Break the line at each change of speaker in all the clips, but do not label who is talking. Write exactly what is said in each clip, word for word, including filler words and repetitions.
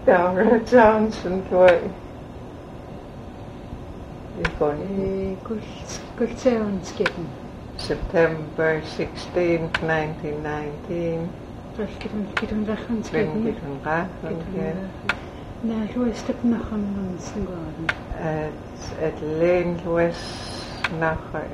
Dara Johnson toi. Ikon.
Kultseonskippen.
September sixteenth, nineteen nineteen.
Ralkitun kitun rachanskippen.
Kitun rachan.
Na luistap nachan lansen garden.
Et et len luis nachar.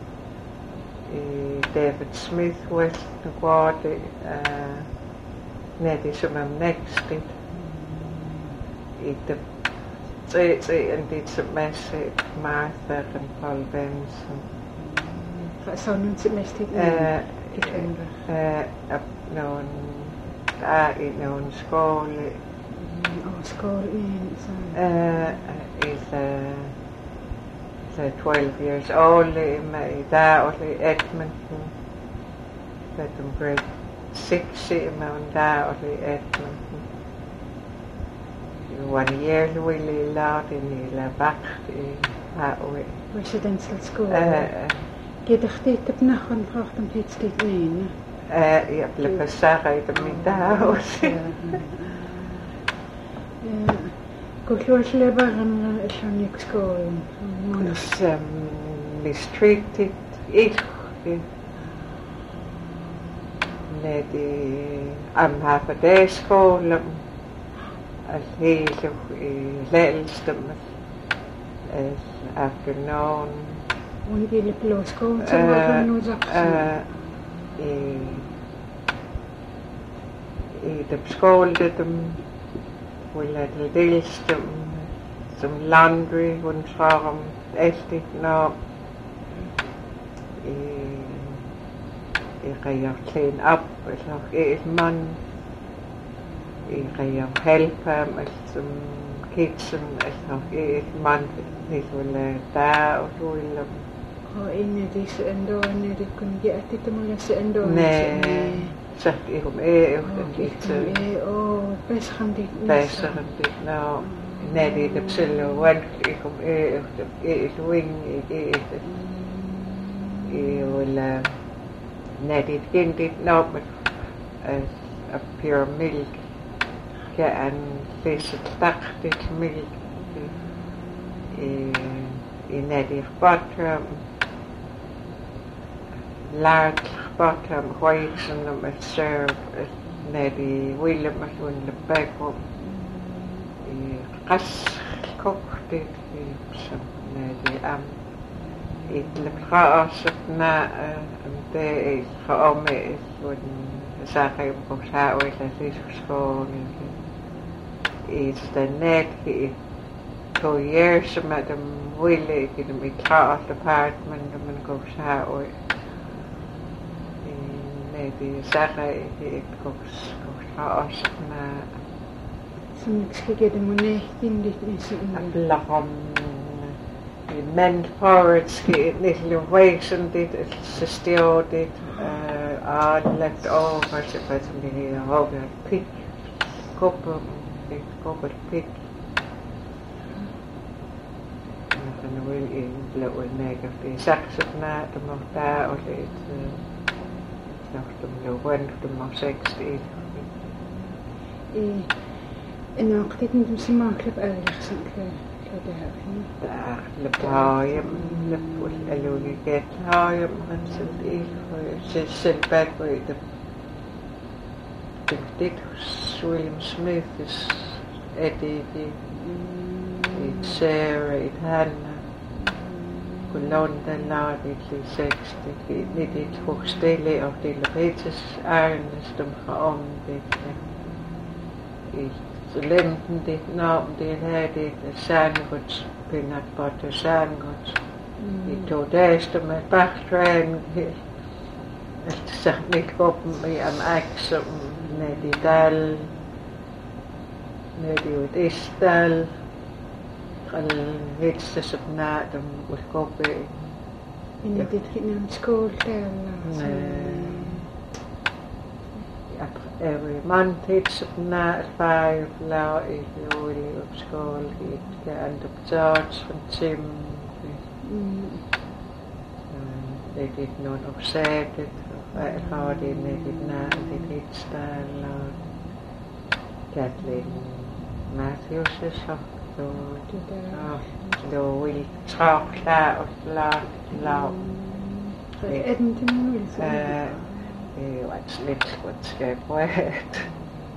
David Smith West Guardi uh, nedi sumam next it it the it's and it's a message Martha and Paul Benson
so nun sit mestig
uh uh no ah it no school
oh school in
uh is uh so twelve years old my dad only Edmonton that I'm grade six my dad only Edmonton one year really loud in the back in
residential school
uh
gedach dit op nachan prachten dit dit nein
uh ja le passare de my dad
Kulturell leben ist schon nichts geworden.
It's um, mistreated ich nedi am half a day school as he lelstem as afternoon
Und die Lipplos school
uh,
zum Waffen nur sagt
uh, i i de school did them we let the deals some laundry one farm estig no i i ga clean up with nog is man i ga help him with some kitchen is nog is man niet wil daar of wil
oh in deze endo en dit kun je echt niet meer eens endo
nee zeg ik om eh of dit
oh best gaan dit
best gaan dit nou nee dit heb zullen wat ik om eh of is wing ik is ik wil nee dit kind dit nou met a pure milk ja en deze tak dit milk in net die butter large butter whites and them serve net die wheel maar zo in de bek op gas kocht dit net die am ik le praat na de geome is worden zaken op haar ooit is verscholen is de net two years met hem willen in een class apartment en men go shower en die zeggen ik go go shower na
soms kijk de money in dit is
een lachom die men forwards get niet wezen dit is stil dit uh left over ze met een hoge pick koppen dit koppen pick en wil in blauwe neger die zakset na de mag daar of het nog de blauwe de mag sexty
en ook dit niet zo makkelijk eigenlijk zijn
daar le paai le pul elogi get haai man sent ik ze sent back bij de dit William Smith is Eddie it's Sarah it Hannah London laat ik sexty niet dit hoogstele of de lebetes arnes dem geom dit ik lemten dit naam dit hij dit sandwich peanut butter sandwich ik doe deze met backtrein het zegt niet op me aan accent nee die dal nee die het is dal al het is op na de kopen
in dit in school daar
every month it's op na five now is really op school ik en op George van Tim they did not upset it how they made it na they did style Kathleen Matthew's så då
Tuta.
då vill trakla och la la
Eden til nu så.
eh det var slet godt skabret.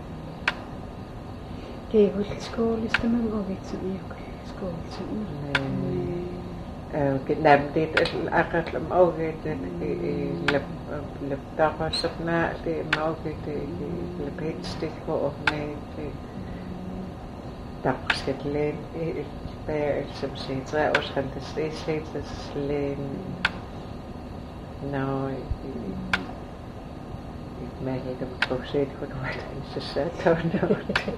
Det er vel skole stemmen og vit som er skole som.
eh genamdet akkurat om auget lep lep der så nær det mauget det lep stik på med det der skal lære det som siger tre års fantasisløsheden når men jeg kan prøve at se det, hvordan det er så sat og noget.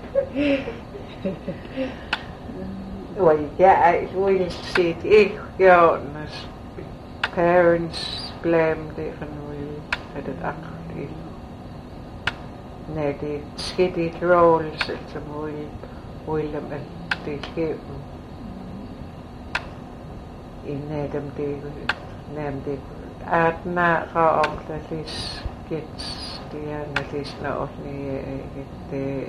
Og jeg vil se det ikke gjort, når parents blame det for noget, at det akkurat ikke. Når det er skidt i et rolle, så vil vil dem at det sker. Inden af dem det nærmest det at nær om det skidt. Det er næsten offentlig det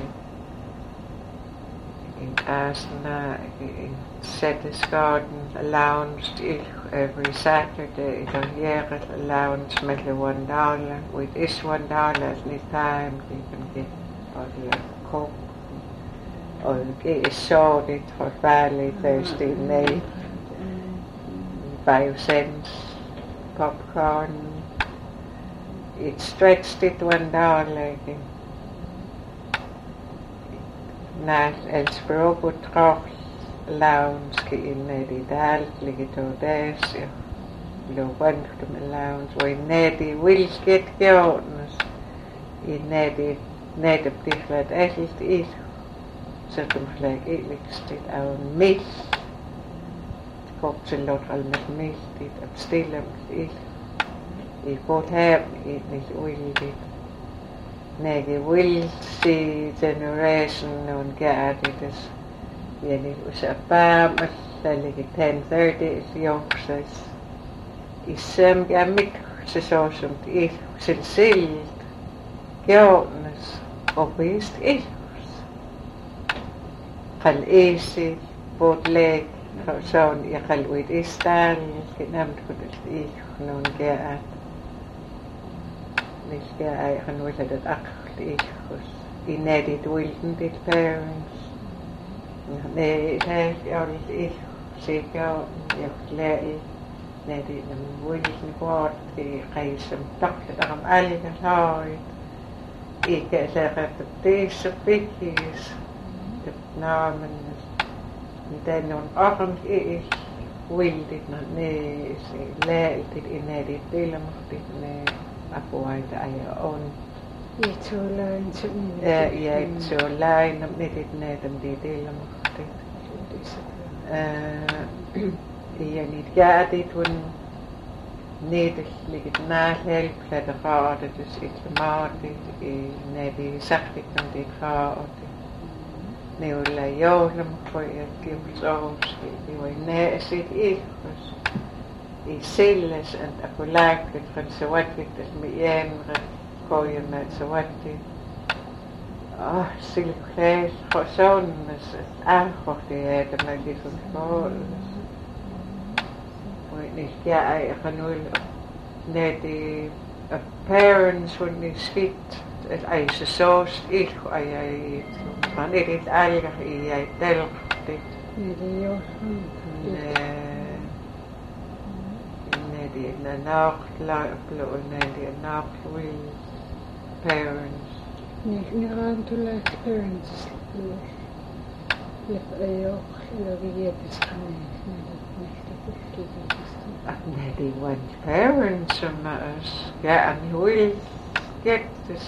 en asana en Saturday allowance every Saturday the year allowance monthly one dollar with this one dollar at this time you can get all the coke or get a soda for Friday Thursday night five cents popcorn. It stretched it one dollar. Nas elsbrogo troch lounge ke in the dal ligito des lo one to the lounge we nedi will get jones in nedi nedi different echt is certain flag it listed our miss cocktail al met dit abstillen is I fått hem i mitt oildigt. När det vill se generation och gärdighets. Jag vill säga bara med ten thirty youngsters. I som jag mycket så som det är sensilt. Gjornes och visst är. Kan esi både lägg för sån jag kan ut i stan. Jag nämnt för det i någon gärd. Nicht I can wish that actually was in edit wilden did parents. Nee, het ja ik zeker je leer net in een wilden woord die reisen dacht dat am alle gehoord. Ik zeg dat deze pikjes de namen den on arm is wilden nee is leer dit in edit delen mocht dit nee. Ako ay tayo on.
Ito lang sa inyo.
Eh, ja, ito lang na medit na itong detail mo. Eh, ja, niet ja, dit one neder liggen na help dat de vader dus iets maakt dit nee die zegt ik dan dit vader. Nee, we la jou na voor je kind zo die we nee zit ik dus. I silles en apolaket van Sawatwit dat me jemre gooien met Sawatwit. Ah, silklees, zo'n is aangekocht die het met die van school. Weet niet, ja, ik ga nu net die parents van die schiet het ijzer zoals ik, jij maar niet het eigen, jij delft dit.
Nee, die joh.
Nee. Die na nacht laten en die nacht wil parents.
Nee, niet aan te laat parents. Lef ayo, lagi je beschermen.
Ach nee, die want parents maar eens. Ja, en hoe get dus.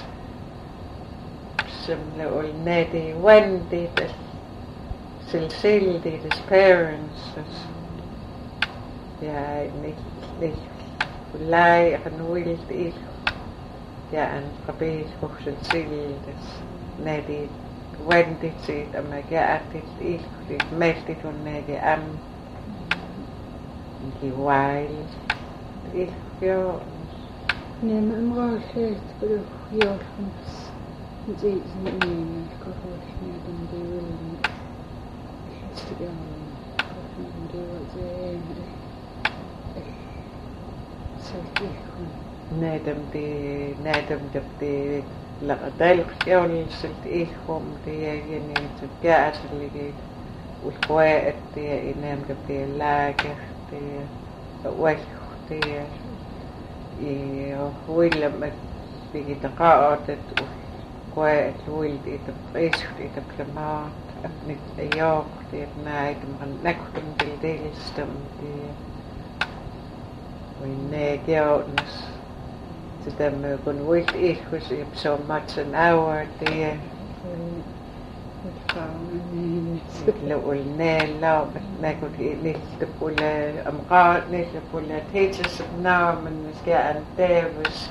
Some little neddy when did this. Silsil did his parents. Ja, niet. Nicht lei en wild is ja en probeer voor zijn ziel dus nee die when dit zit en maar ja dit is dit meest dit on nee die am die wild is ja
nee maar maar het bedoel ja het is niet nee ik kan niet meer dan die wil
Nadam de nadam de de la del يول سلت إيه هم دي يعني تبقى اللي جيت والقواعد دي إنام دي لاجة دي وجه دي هوي لما بيجي تقاعدت والقواعد هوي دي تبقيش دي تبلمات أبنت أياق دي بنايد مغن نكتم دي دي لستم دي ويناجيونس de me kon wilt ik was op zo much an hour die لو قلنا لا ناكل نحل بولا أمقاط نحل بولا تيجس بنام من مسكان تابس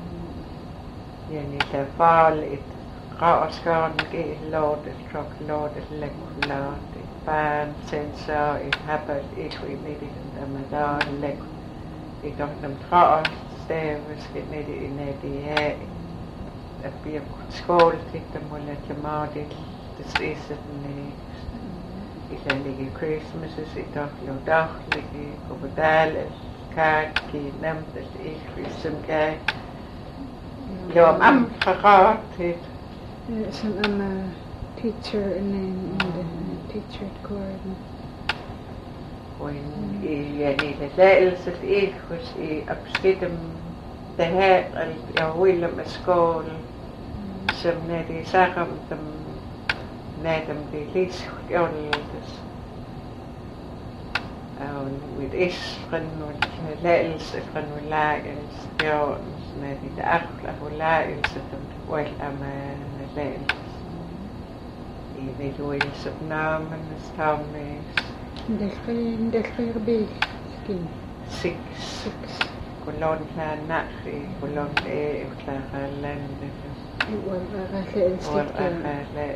يعني تفعل قاس كان كي لود الترك لود اللكولات بان سنسا يحبل إشوي ميدي دمدان لك يدخل قاس تابس كنادي نادي هاي أبي سكول تكتم ولا جمادي تسيسة مني إذا لقي كريسمس يدخلوا داخلي وبدال الكاد كي نمت الإيش في السمكاي يوم أم فقط
Som I'm a teacher and then the teacher at Gordon.
وين يعني تلاقي الإيش وش أبسكتم تهاء الأول لما سكول سم نادي ساقم تم نادم دي ليس يولدس أو ويدش قنو لائلس قنو لائلس يونس نادي تأخل أو لائلس تم والأمان لائلس إذا جويلس بنام من استاميس
دخل دخل بيل سكين
سكس
سكس
كلون كان نأخي كلون إيه وكلا خلان
والأغاثة
والأغاثة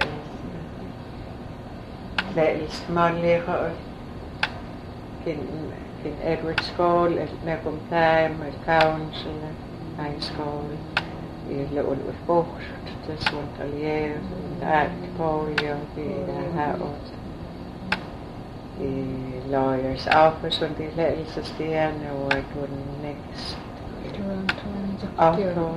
لا الاستمالي قال كن كن إدوارد سكول نقوم تايم الكونسل هاي سكول يلقوا الفوخ تسوون تليير داعت بوليو في هاوت lawyer's office when they let us stay and work on next after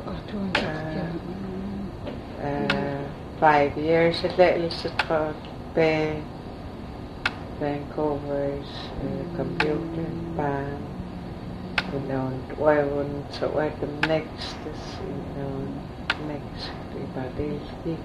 uh, five years at Little Bay Vancouver's uh, computer band you know why wouldn't so what the next is you know next about this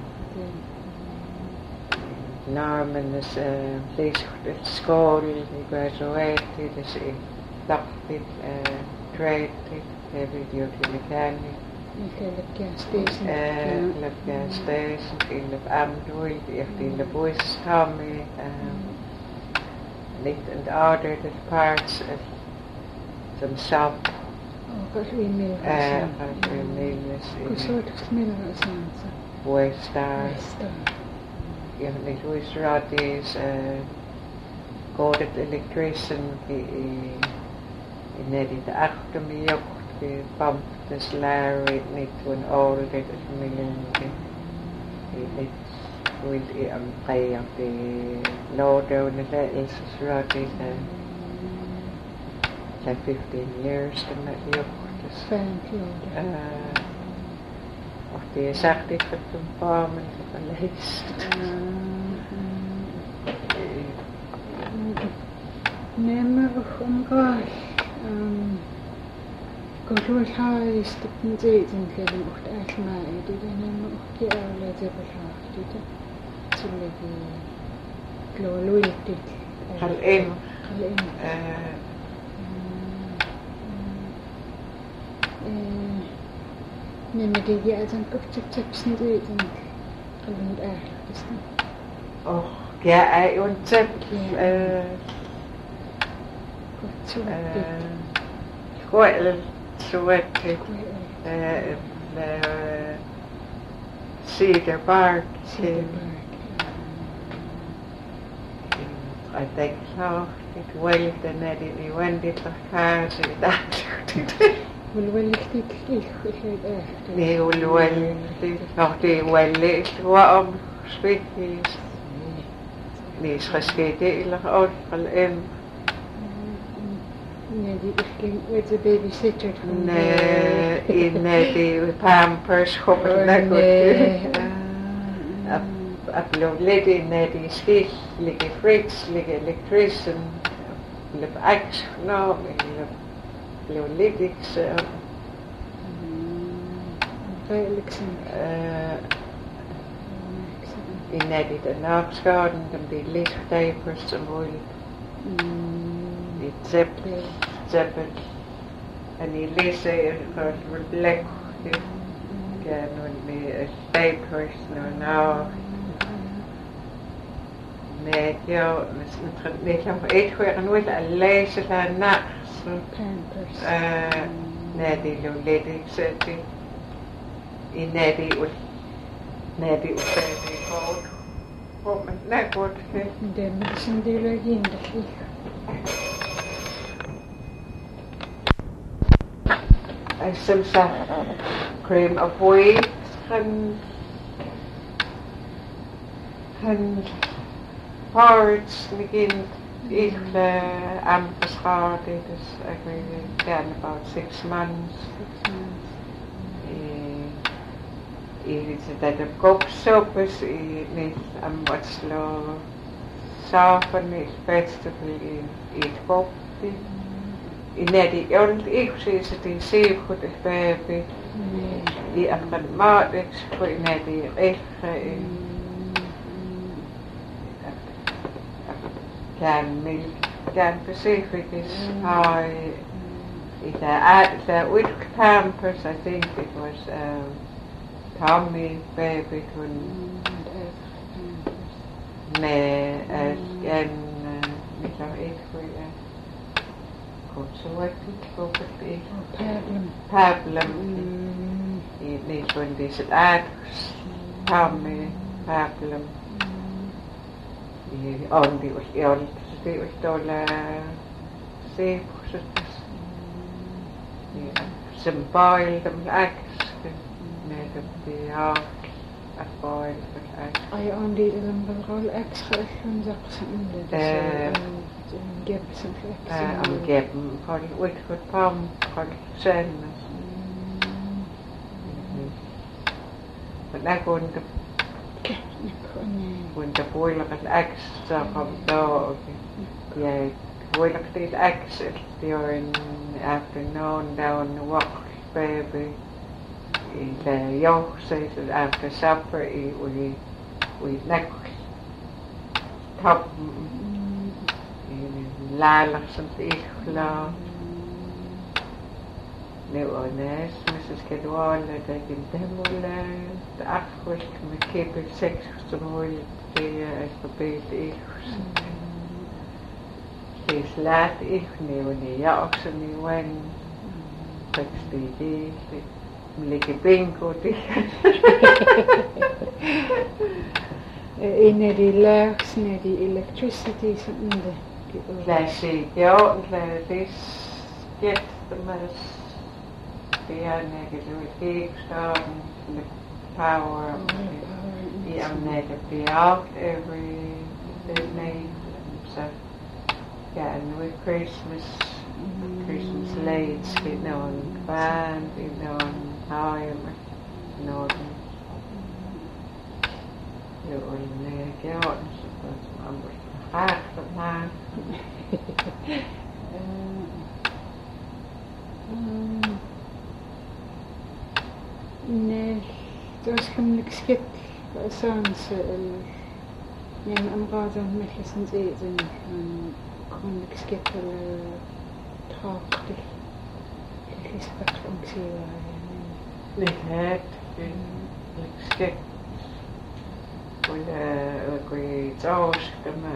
Norman is uh, placed at school, he graduated, he adopted, uh, traded, heavy duty mechanic.
Okay, the gas station.
Uh, the gas station, in the Amdwood, in the Bush Tommy, um, licked and ordered the parts of some shop.
Oh, but we made it.
Uh, but we made it.
What sort of smell was it?
Waystar.
Waystar.
Ja, ik wist dat is god het electrician in net in de achter me ook de pump de slare niet toen al dit is million ik wil ik am pay op de loader en dat is dat is like fifteen years dan met je ook dus
uh
of die zegt ik het een paar minuten geleest.
Nemmer omgaal. Kultur har stipten tiden til mot alt meg. Det er nemmer ikke alle det beslagtet. Så det er glåløytet.
Hal en.
Hal en. Nemmer det er altså en koptiptipsen tiden. Kalund er det.
Oh, ja, er jo en tip. Squirtle, sweaty, cedar bark.
Cedar bark.
I think so. It well the net in Wendy for cars and that.
والولي كتير كتير إيه.
ليه والولي نعطي ولي وأم سبيكيس. ليه خسيتي إلى أول الإم.
Nedi ihkin with the babysitter from
Nee, in die Pampers hoppen naar goed. Ab lo lady in die stich, ligge fridge, ligge electrician, lip ax, no, lo lidix.
Felixen.
In die de naapschaden, dan die lichttypers en mooi. Die zeppel, zeppel. En die lezen en gaat verblek. Ja, nu die typers, nu nou. Nee, ja, niet lang voor eet gewoon nooit een lezen van na.
Pampers.
Nee, die lo ledig zet die. In nee die ut, nee die ut die goed. Hoe met nee goed.
De mensen die lo in de vlieg.
I some sa cream of wheat and and porridge begin eat the ampas hard. It is again about six months.
Six months.
It is that of cook soup is it am what's low soften it vegetable eat coffee. In die old ik is het in zeer goed baby. Die aan het maat is voor in die echt can milk can Pacific is high. It uh the with Pampers I think it was um Tommy baby when nee en niet lang echt voor so what people could be
Pablum.
Pablum. It needs when this at Tommy Pablum. The on the was the on the was dollar safe some boiled them eggs made of the half a boiled eggs.
I only remember all extra from the person give some flex.
I'm getting for with good palm for sen. But I go to when the boil of eggs from dog. Yeah, boil of these eggs during the afternoon down the walk, baby. The yolk says that after supper we we neck top. Lala something ikla. Nu ones, Missus Kedwal, dat ik in Demole, de afgoed, met keper seks, zo mooi, die is gebeurd ik. Die is laat ik, nieuw, die ja ook zo nieuw en, dat is die die, die lekker bingo die.
In die lags, in die electricity, something there.
Classic, ja, this get the most the negative kickstart the power of the I'm negative out every night. So yeah, and with Christmas mm-hmm. Christmas lights, you know, and band, you know, and time, you know, you will get out and suppose I'm graag gedaan.
Nee, dat is gewoon niks gek. Soms, ja, een paar zo'n mechanismes eten, gewoon niks gek wel trachtig. Het is wat functie waar.
Niet het, niks gek. Wala ko'y sauce kama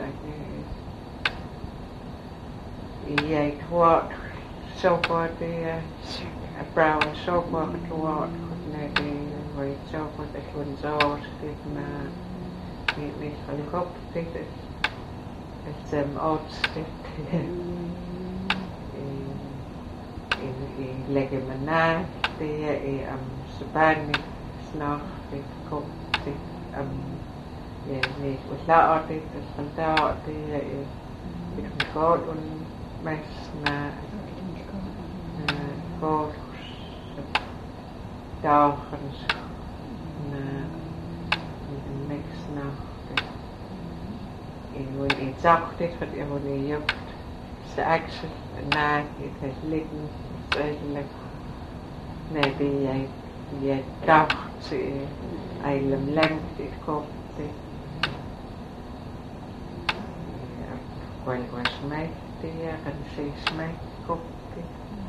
i what so far the a brown so far to what na di wait so far the kun sauce na ni ni kan kop dit it's um oats dit i i legge mana det er am sabani snart det kop det am ja, nee, was laat dit, das van daar, die is het goed en mes na koulussa tauhans na miksi nahti. I voi i tauhtit, for jeg ville i jugt. Så aksel nej, det liggen selv med det jeg jeg dacht eilem lengt it kopti. Qual was smekti ja kan se smek kopti.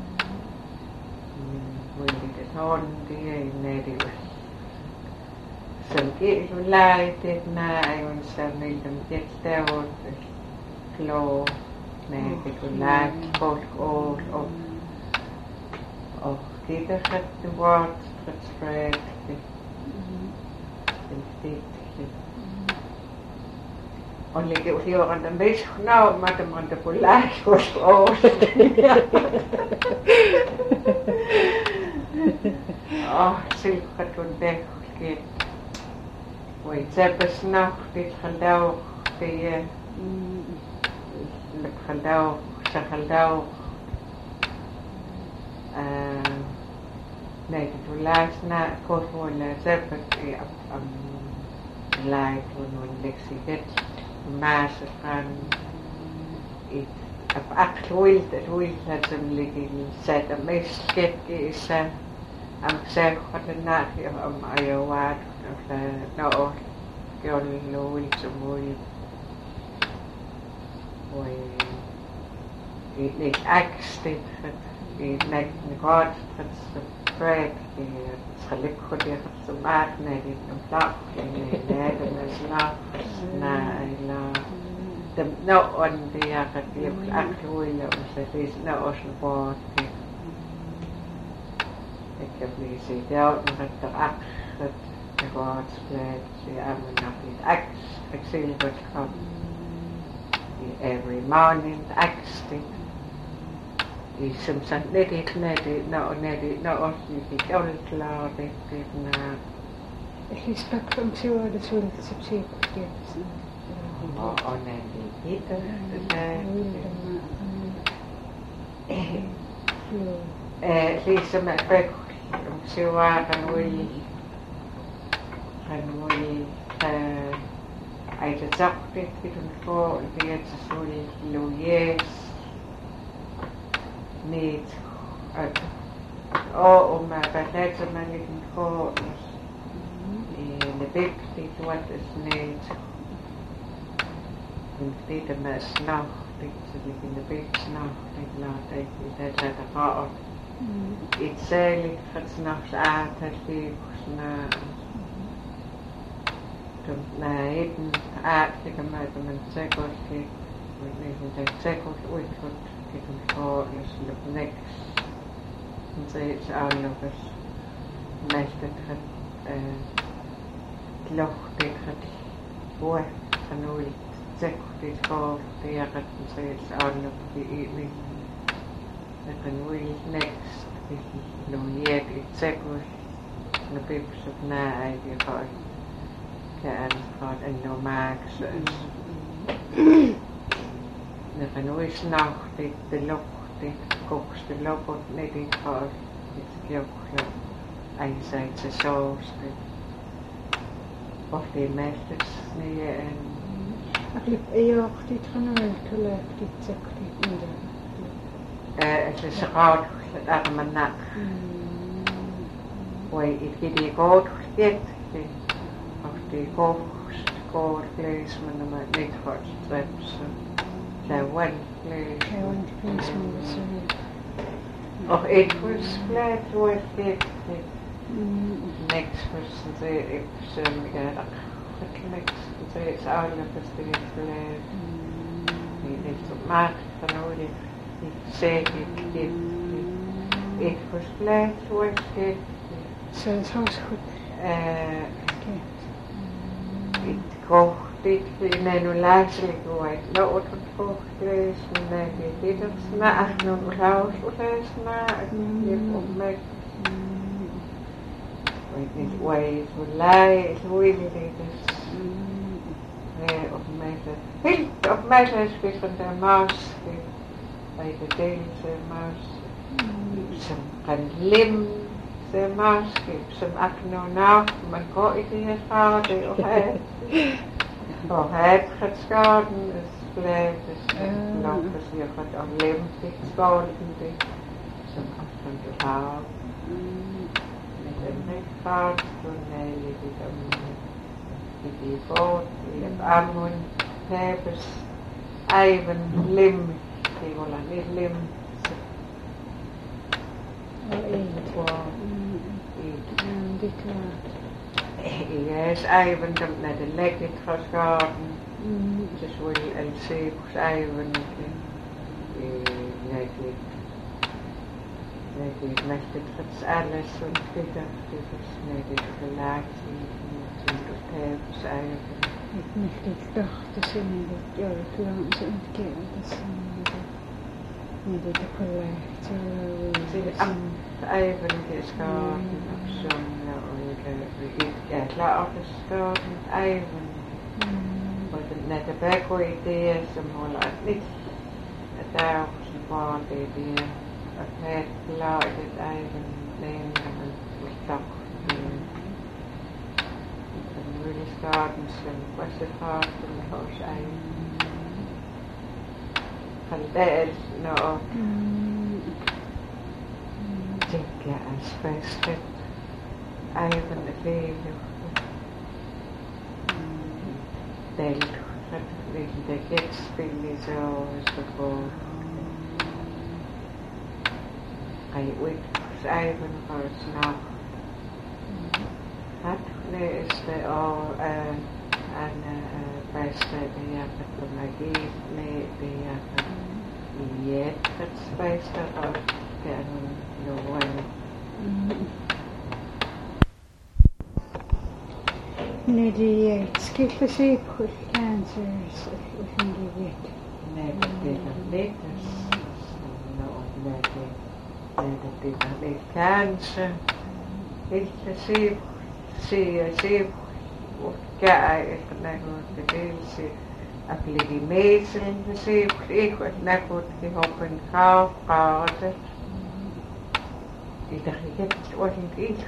Ville det håndi ei nedi. Sen kiilu laitet näin on se miltä tietävät kloo nedi kun lait kolk ool op. Och kiitos että vuot Sprechti. Tiltitli. Onlike usioran den bes nou maar de man de polais was oos. Oh, silka tun tehki. Voi tsepes nahtit khaldau tie. Lek khaldau, sa khaldau. Nee, toen laatst na kort gewoon zelf am live gewoon lektie dit maas van ik heb actueel het hoe het hem liggen zet de meest skeptisch is am zeg wat de nacht am Iowa of nou gewoon looi zo mooi hoe ik niet actief het nek god het Fred, die schalik goed die het zo maakt, nee, die een plak, nee, nee, dat is nou, nee, de nou on die ja dat die op actuele om ze is nou als een woord. Ik heb die gezien, ja, maar dat er achter de woord blijft, die hebben nog niet act, ik zie wat komt, die every morning acting. I som sagt net ikke nede, når nede, når også vi fik klar det det na.
Ich spek om se var det så lite subsidier.
Og og nede hitte det. Eh, ligesom at bæk om se var kan vi kan vi eh ej det sagt det vi kan få det er så loyes. Niet uit oh om maar bij het zo maar niet gewoon in de bek die wat is niet in dit de mes nacht dit zit in de bek nacht dit laat ik dit het er gaat iets zeelig het nachts aan het liefst na de na eten aardige met een zeker ik weet niet dat zeker ooit wordt ik kan voor is nog niks en ze is al nog eens met het het loch dit het voor genoeg zeker dit voor de ja het ze is al nog die evening dat genoeg niks ik nog niet het zeker de pips op na eigen voor kan voor een normaal de genoeg nacht dit de loch dit kookste loch net dit voor dit kjok einsijds saus of die mesters nee en
ik ja dit genoeg geluk dit zeg dit in de
eh het is rood het arme nak hoe ik die goed dit of die kookst kool vlees maar maar niet voor strips Taiwan vlees.
Taiwan vlees moet
Och ik was blij hoe het niks was ze ik zeg ik het niks ze is ouder dus de vlees. Die heeft op maat van hoe die zeg ik dit ik was blij hoe het
zo zo goed.
Eh ik kook dit nee nu laatstelijk hoe nou wat het kook is nee dit is na nog raus is na ik op mij weet niet hoe het hoe lai hoe het is nee op mij heel op mij is het van de maus bij de Deense maus som kan lim se maske som akno nach man går i det her farve og have og have trætskaden splættes lokkes jeg godt og lem det skålen det som akno det farve med den rigtig farve så er det det i det båd i et ammun pæbes Aivan lim det var lidt lim
det er klart.
Ja, Aivan dem när det lägger trädgården så skulle jag se på Aivan när det när det mest träds alles och det där det när det förlagt i det tävs Aivan
ett mäktigt dacht så när det gör det så inte det så när det är på lätt så
Aivan det ska som och jag är klar att det ska Aivan och när det bäcker i det som håller lite att där också barn det det att det laget Aivan lämnar och stopp den really starten som West Farten hos Aivan kan det nå tycker jag spänst Aivan det är del det det spiller så så på I wait Aivan har snart hat läste och en bästa det jag för magi med det jag i ett bästa och kan nog
när det skiftar sig på cancers och fungerar
när det är lite när det när det är cancer inte se se se och jag efter något det vill att bli medel det se jag något det hoppen kauf gerade ich dachte jetzt was ich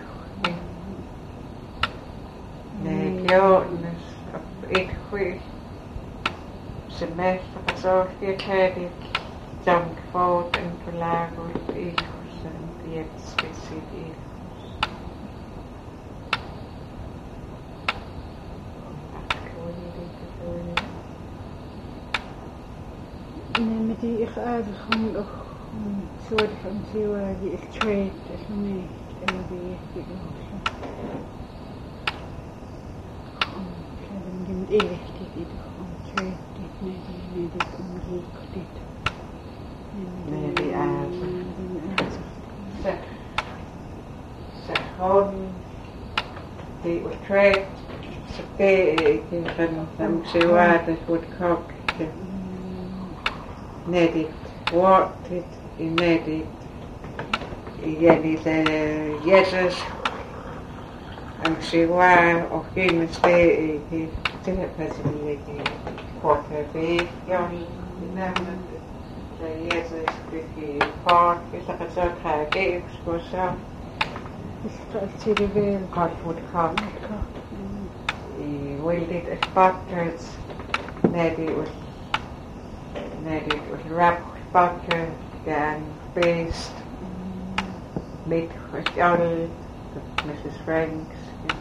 nej kjortnes og et højt semester og så jeg kan det som får den på laget i husen det skal sidde i
nee met die ik uitgegaan nog soort van ziel die ik trade is nog niet en die ik Mit elegant i det om trade det med det med det om rik det
med det är så så hon det var trade så det kan man se vad det skulle koka när det var det i när det igen det Jesus I'm sure och finns det i det här perspektivet i kortare jag nämner det Jesus i park så att så kan jag ge exposure
till det väl
hardwood cock i welded exporters när det var när det var wrap butter and based med all Missus Franks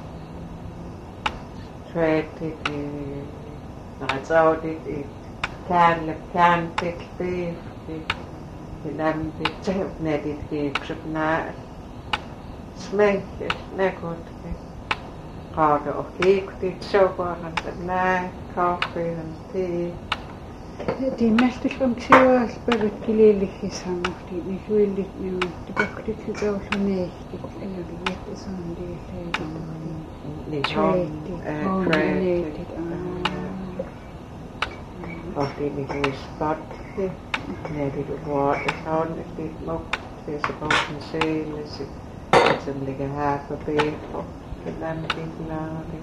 traded in Nazaudit it can can take beef the lamb the tail netted gigs of na smäck näkot kaga och kiktit soparan na kaffe och te
det mest som ser spillet gilelig samtidig vi vil det nu det går det til så så nægtigt eller det er det sådan det er
det trade og det er det spot det når det var det sådan det nok det så på en sale som ligger her forbi og det landet det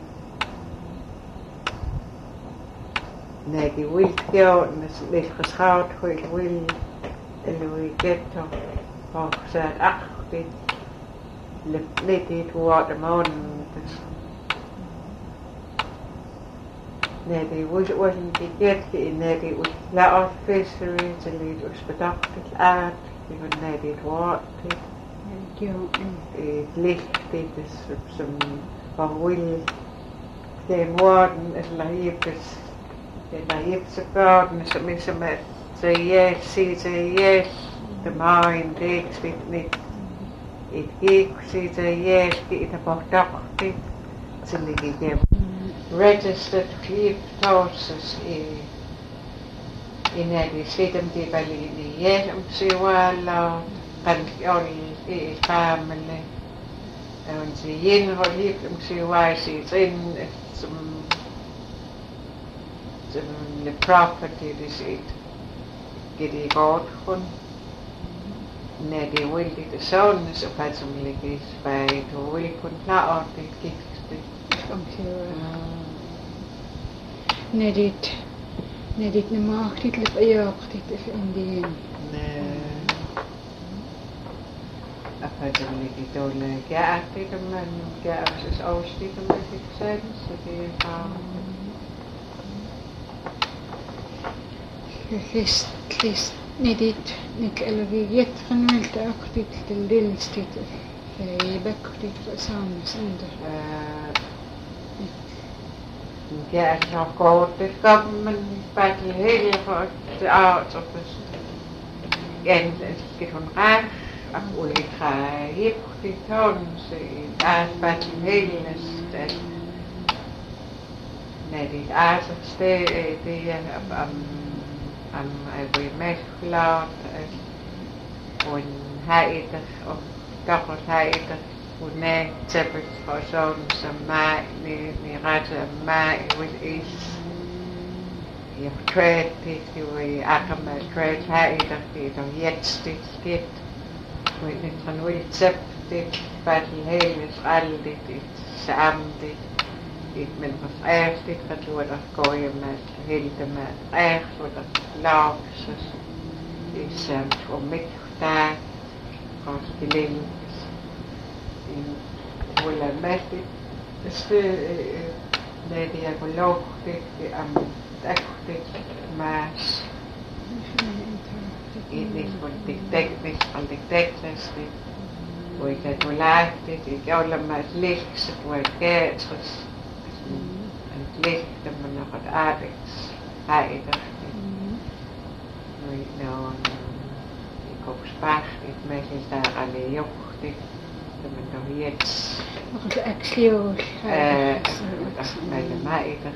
Nej, die wil gjort, met licht geschaald, goed wil, en hoe ik het toch, Hoxaat aqtit litit watermon nedi was wasn't the get nedi was la of fishery to lead us bedachtet aard even nedi water it lichtet is some will den worden is laibes den laibes garden is mis met say yes see say yes the mind takes with me it gives it a yes it about doctor to the registered clip tosses in in the system di balini yes am si wala kan oli i family and si yin rolip am si why si in some some the property this it get it out von nee die wil dit zoon is op het zomerlijk is bij de wil kon klaar dit kikste
nee dit nee dit ne mag dit lip ja dit is in die
nee op het zomerlijk dit ole ja dit man ja is ook dit met dit zijn so die gaan
list list nee dit nik elviet genuilt aktit til dilstit ei bektit saamnes inde
ja så går det kommer bare hele for det er så først igen det hun ret og ultra hip det tårn så er bare hele det nej det er så sted det er om am I met cloud on heider of dochot heider und ne tepet for zo'n some mai ni ni rata mai with is je trade dit we akam trade heider dit on jet dit skit with it van wil tep dit battle heles al dit dit sam dit dit men was erst dit wat wordt afgooien met hele met erg wordt dat lauw is voor mij daar als die leven in hoe met dit dus nee die ecoloog dit am echt dit maar in dit wordt dit dek dit al dit dek is dit hoe ik het hoe laag dit ik alle met licht het wordt geet het licht dat men nog wat aardigs heider nu nou ik op spaar ik met je daar alle jocht dit dat men nog iets
nog een exlio
eh dat bij de meider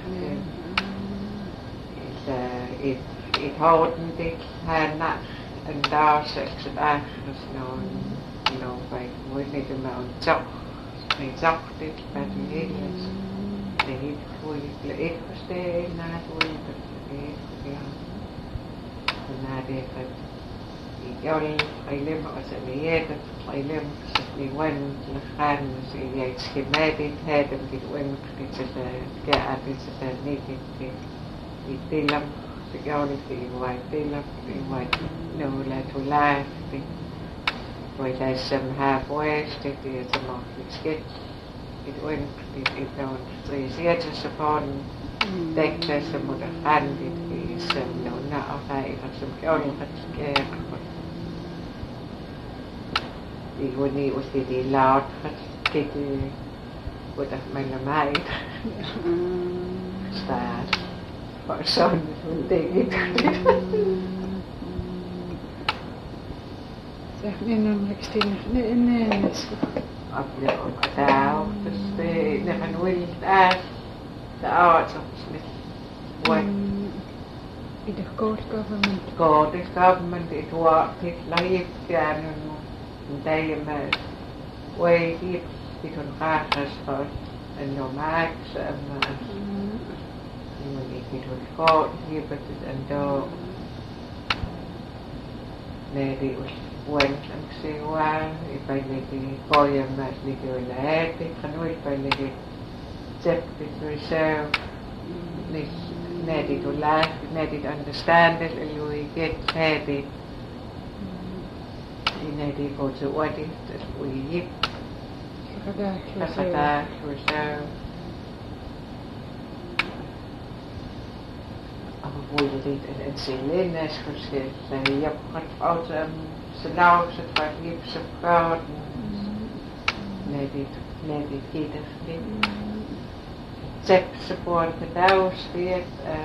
is eh ik ik houden dit haar nacht en daar zegt het eigenlijk nou nou bij moet niet een maand zo niet zo dit bij de hele de heet voor je ik verstehe na voor je het ja na de het ik al alleen maar als een jeet alleen maar die wen de gaan dus je het schemaat dit het en dit wen dit is de ja dit is de niet dit dit film de gaan die white film die white no let to life dit wat hij some halfway dit is een mogelijk sketch it went it it down three years upon deck test the mother hand it is no na of I have some only hat die hoe nie was die die laat het wat dat mijn meid staat voor zo'n ding ik
zeg nee namelijk steen nee nee
Abbiamo opgeteld, dus de nemen we niet uit de arts of what
the Scottish government
Scottish government it was it live down in diamet way deep it on grass for and no max and when it was got here but and do maybe was went and see why if I need to call him as little lad, they can wait by little accepted reserve, need to laugh, need to understand it, and you get heavy in Maybe go to what is that we eat. Kakadaak reserve. Avoid it and Selena verschil. Je hebt wat uit een salaus het wat je hebt gepraat. Maybe maybe kinder niet. Zep support the daus weer.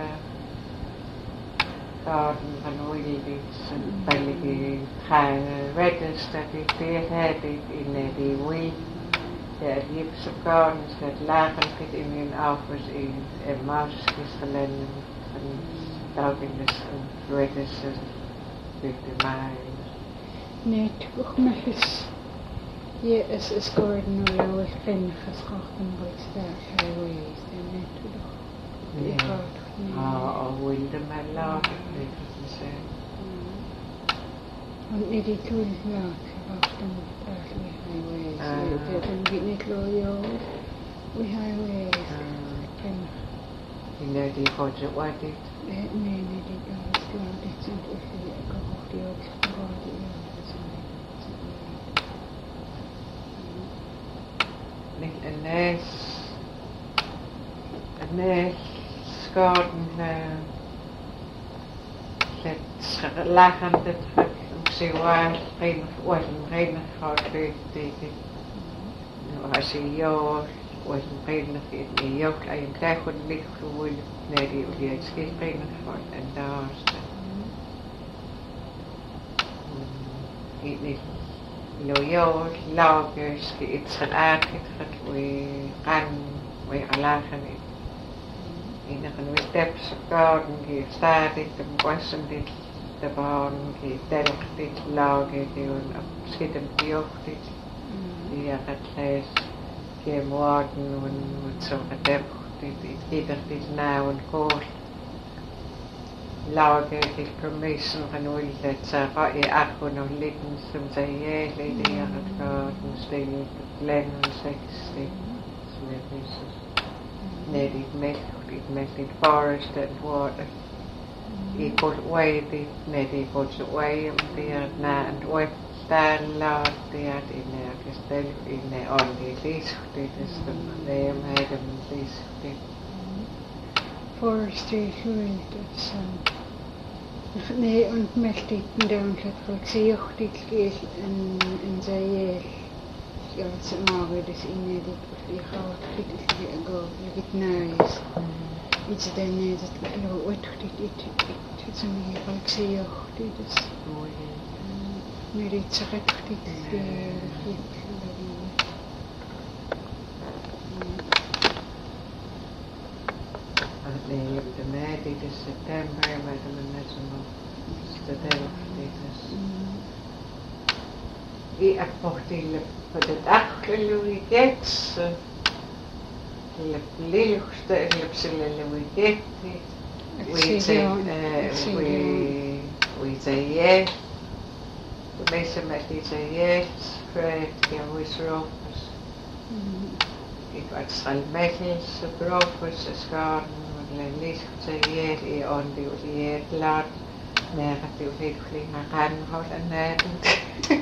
Garden van oilies en bellige gaan redders dat ik weer heb in die wheel. Ja, die heb ze gardens dat lagen in hun offers in en mausjes geleden en dagelijks en redders en with the mind.
Nee, toch maar eens. Je is is garden of jouw vrienden geschoten wordt daar highways en net toch.
Ja. Ah, oh, wilde maar laten, weet je zeggen.
Want niet die toen laat, wachten daar die highways. Je kunt niet loyal, we highways.
Je weet die gaat je wat dit?
Nee, nee, die gaat het laat. Dit zijn echt die ik ook die ook gewoon die
Niet een neus, een neus. Garden het lachen dit ik zie waar geen ooit een reden gehad weet tegen nou als je jou ooit een reden in jou klein krijg goed licht gewoon nee die die het geen reden gehad en daar is het niet loyaal lagers iets geraakt het we gaan we lachen in een wetepse garden die staat in de bossen dit de baan die delft dit lager die een schitterend jocht dit die er het lees die morgen en met zo'n gedempt dit ieder dit nou en kool lager die permission van olie dat ze gaat je achter nog liggen soms zei je die er het garden steen het len en sexty nee die melk it makes it forest and water. It goes away, the maybe goes away there now and away stand loud there in there, just there in there on the least, it is the name had them least.
Forestry, groen, dat is nee, und möchte ich down dat ik zie ook dit is en en zij ja, het is maar weer dus in dit je gaat dit is weer go, je get nice. Iets dan nee, dat ik geloof ooit dit dit dit is een hier ik zie ook dit is mooi. Nu dit zeg ik dit dit
nee, je hebt de mei, dit is september, maar dan net zo nog de delft, dit is. Ik heb nog die voor de dag Louis Gates, de liefste, ik heb ze Louis Gates, we zeggen, we we zeggen yes, de meeste met die zeggen yes, Fred, ja, hoe is er op? Ik was al mechels, brofers, schaden. Le lees zei je on die je laat negatief heel flink gaan houden en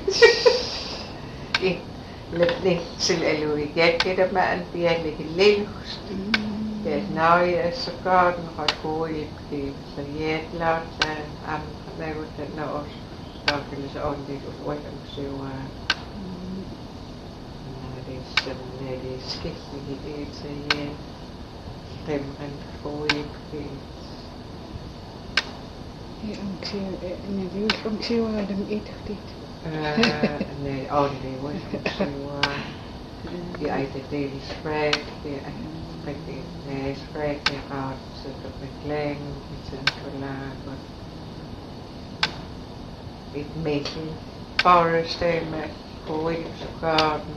ik let niet zel eloe get het maar een beetje links het nou is zo kaart nog gooi die ze je laat aan mij wordt het nou dat willen ze on die of ooit en zo dit is nee die schikking die het je en gooi ik
ja, ik zie nee, die is ook zo aan hem eten dit.
Nee, oh nee, hoor, zo die eet het daily spread, die spreekt die, nee, spreekt die gaat zit op een klein, iets in chocolade. Ik meet die forest met gooi op zo'n garden.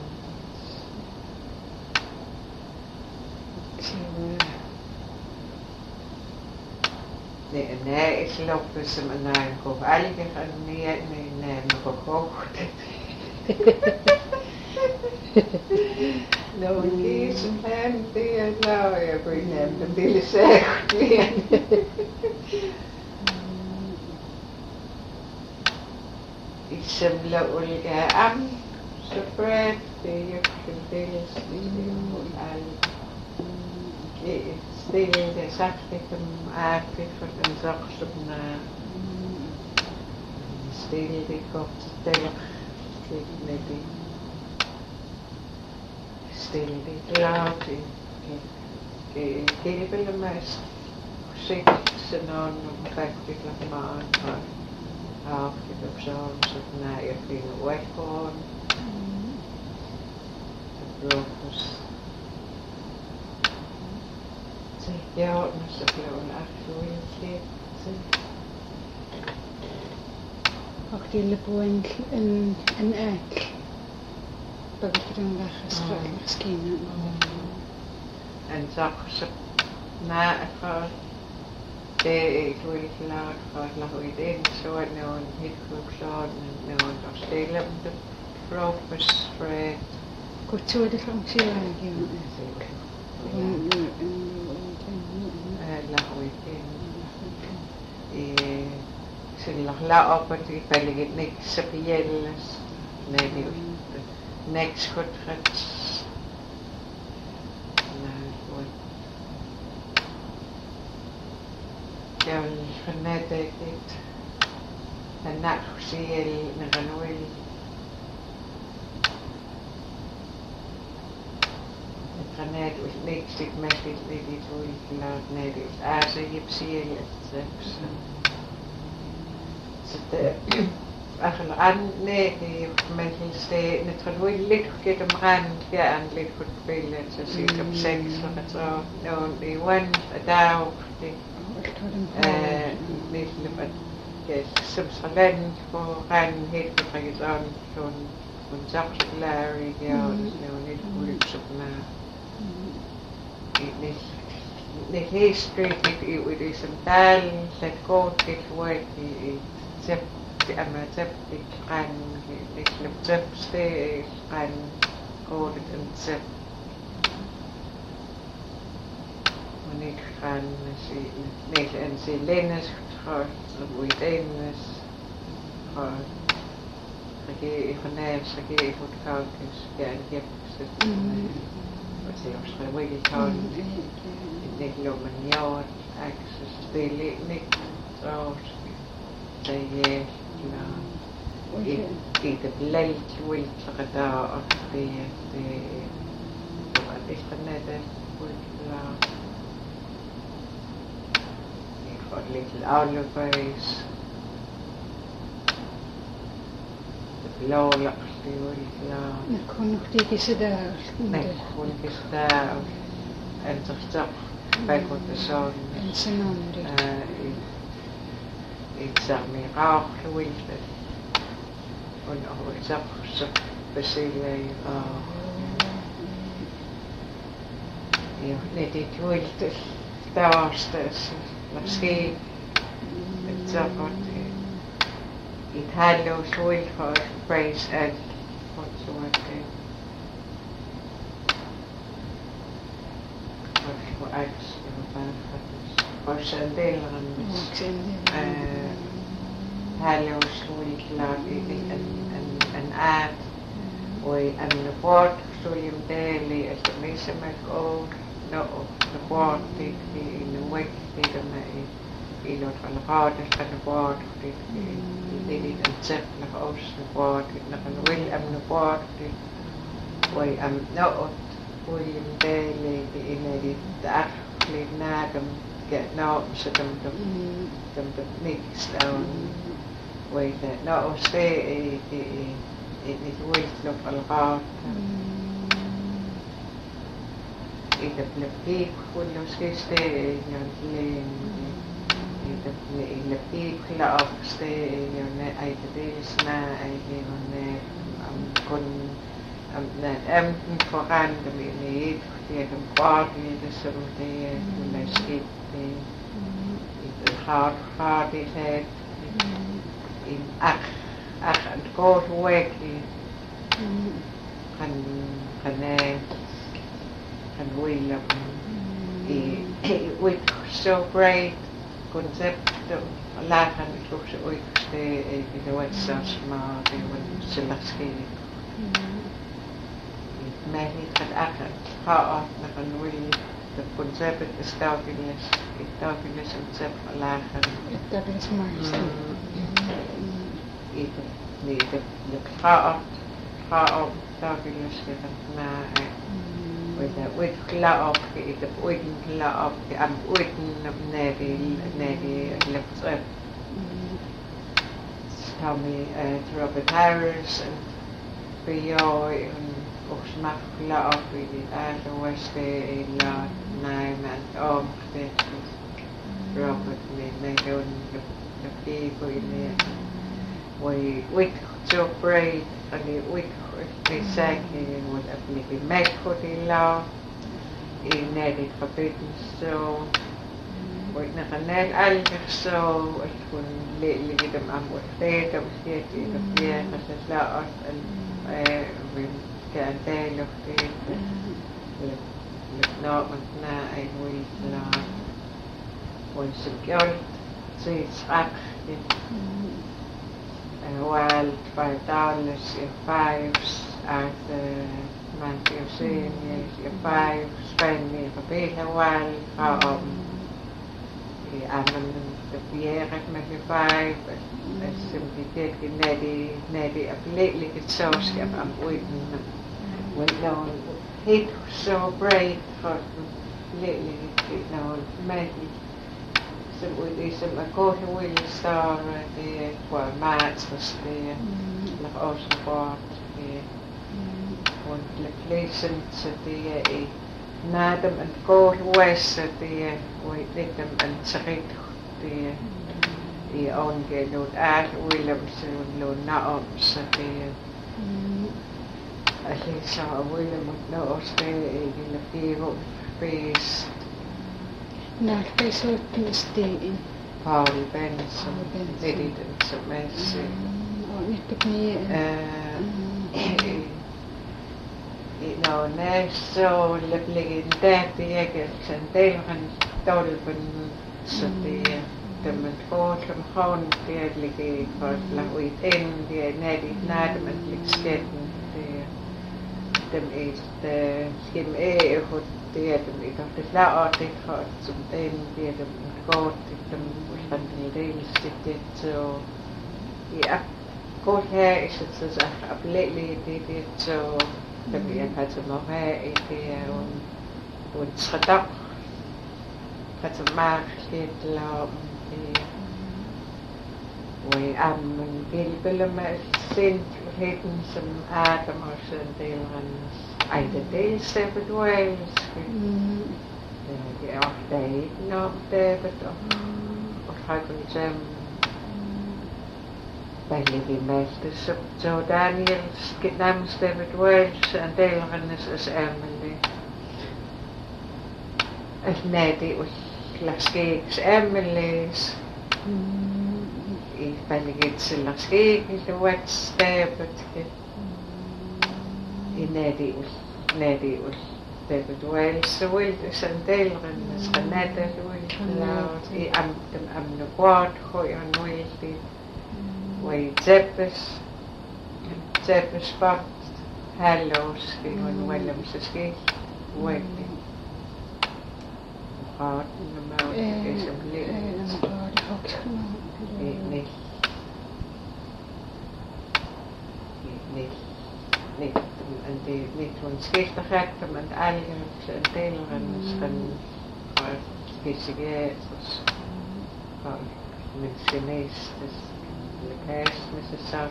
Nee, nee, ik loop tussen mijn naam op eigen en nee, nee, nee, nog gekocht. Nou, een kies en hem, die en nou, ja, ik weet niet, de billen zegt weer. Ik Similar Ulga am spread the Philippines and still the Sacrificum active for the Zoxum still the cocktail maybe still the cloud Gable the most six and on effective like mine. After the songs of night of being a wet corn, the brokers. Take out Mister Blown actually.
Ook die lepoen en en ek. Dat ik dan weg gesprek misschien.
En zag ze na even. Det er ikke klart for at lave den så er nogen helt klart nogen der stiller dem det frokost for
Kultur det funktioner ikke.
lave den så la op og det falder ikke så bjælles nej det next godt ret Jeg vil fornætte lidt af nakusel med Ranuel. Granat og læggsigt med lidt lidt i tog i klart nettet. Altså jipsiel så det er rand nettet men det er Ranuel lidt get om rand fjern lidt på billedet så siger om sex og så nogen det er one a dag det مثل ما السمسة لن فغان هيك بقيتان شون ونزاقش لاري جاوز نونيد كولك شبنا نيك هيستري نيك إيوي سمتال لتكوت نيك ويك زب أما زب نيك قان نيك لبزب ستي قان كودت انزب Ik ga niet en ze lennes gaat hoe lennes gaat ik ga nergens ik ga voor kaukens ja ik heb ze wat ze op school wil ik gaan ik loop een jaar ik speel niet zo dat je nou ik heb leid wil zeggen daar of de de wat is er net wil ik a little olive base, the blow up the oil.
Ik kon nog die kiezen daar.
Nee, kon ik eens daar en toch toch bij wat de zon.
En zijn andere.
Ik zag me rauw gewilde. En ik zag ze bezelen. Ja, nee, dit wilde. Daar was het. Misschien het zo wat ik had no soil for praise and what soort wat voor uit was een deel van hallo soil laat ik en en en aard oi en de woord soil daily as the mission met all no the woord die in the week die dan in het van de vader van de woord die die die dan zegt naar oost de woord naar een wil en de woord die oi am no William Bailey die in die daar leed na dem get nou ze dem dem dem dem niks down oi dat nou stay die in het wil nog al gehad ik heb een piep voor los gisteren in ik heb een piep geloof gisteren in uit de deels na ik heb kon net emten vooraan de niet die een paar die dus die mijn schip die ik hard hard die het in ach ach en koud week die kan kan and we love it was so great concept laahan tuossa oikeasti ei pidä vatsas maa teivän sellaski. Meillä on aika haa nakan willi kun sepet staukilles staukilles on sep laahan.
Että pitäis maista.
Itä niitä haa haa staukilles että nää Weda wed kla op ite oiden kla op am oiden nedi nedi lepsep. Tommy Robert Harris and Bioi and Osmach kla op ite äätä weste illa näimän omte Robert me me on the people in there. We we so brave and we Exactly, what I believe in Mexico, in Nedi Forbidden Zone, what Naranel Algerso, what kun lately them am what they them here to the year as a lot and we can tell of the look not with na I will la when secure so it's actually well, five dollars, your fives at the monthly of seniors, your five spending for being a while, um, I'm the Pierre met your five, as simply taking Neddy, Neddy, a lately get so skip, I'm waiting when no hit so brave for lately, you know, maybe. With this, my quarter wheel star, the well, mats was the like ocean board, the one the pleasant, the Nadam and quarter west, the white them and Sarit, the the on get Lord Ad Williams and Lord Naoms, the I think so William would know stay in the field face.
Nää pesoittelu stiin.
Pauli Benson, editön se messi.
On nyt niin.
No näissä on leplikin tähtiäkin sen teilhän tolpen sotia. Tämän kohdalla on tietenkin kohdalla uit endiä näidit nähdämät liksketten. Dem är skim är hot tiedä mitä tässä artiklat som den tiedä kort dem standardiskt det så ja kort här är det så att appelli det det så det blir kanske nog här är det och och träda kanske market la det och am bilbilla med synligheten som Adam har sen del hans Aida del separate ways. Det er ofte ikke nok det, og trækker dem Bailey Masters. Så Daniels get name separate ways, and del hans as Emily. As Neddy was Laskeeks Emily's. I Bailey gets Laskeeks, the wet stabbed. I Neddy was Neddy was David Wells, so wild is an delren, as a nether wild loud, I am them am the quad, hoy on wildy, way Zeppes, Zeppes spot, hallows, when Williams is gay, waiting. Heart in the mouth is a blade. Nicht. Nicht. Niet, en die niet van schichtigheid, maar het eigen deel en van gezicht, van met Chinees, dus de kaas met de zout.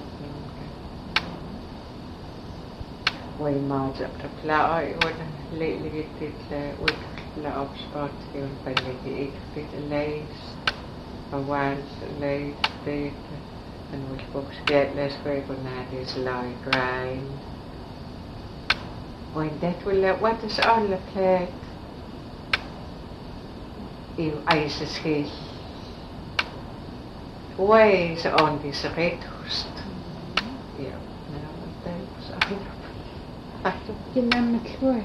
Wij maken op de plaat, worden lelijk dit ooit plaat op sport, en van die ik dit lees, van waar ze lees, dit, en wat books get les voor naar deze light grind. When that will let what is all the plate you ice is he ways on this red host yeah now that was
Je naam het goed.